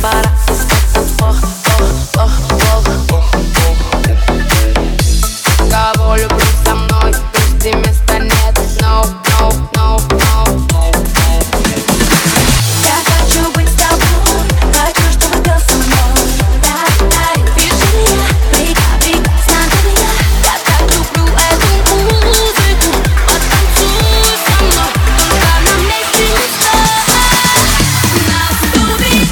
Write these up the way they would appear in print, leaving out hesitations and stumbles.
пора искать подвох. Кого люблю со мной, пусть места нет. No, no, no, no. Я хочу быть с тобой, хочу, чтобы был со мной. Дай движение, прикасайся до меня. Я так люблю эту музыку, потанцуй со мной, только нам вместе не стоит. Нас любит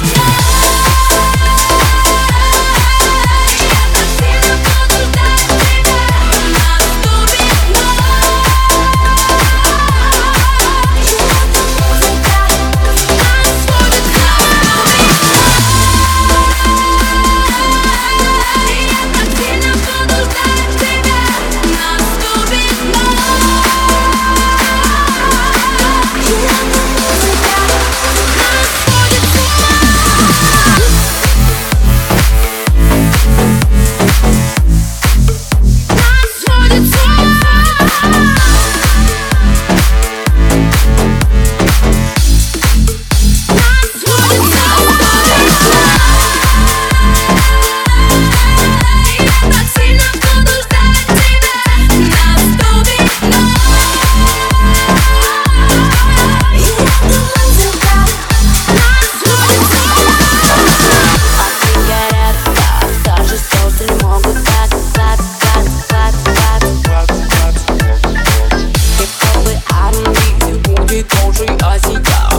Кожей, а сейчас